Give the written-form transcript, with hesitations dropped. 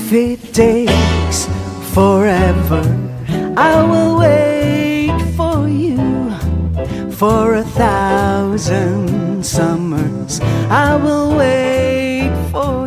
If it takes forever, I will wait for you. For 1,000 summers, I will wait for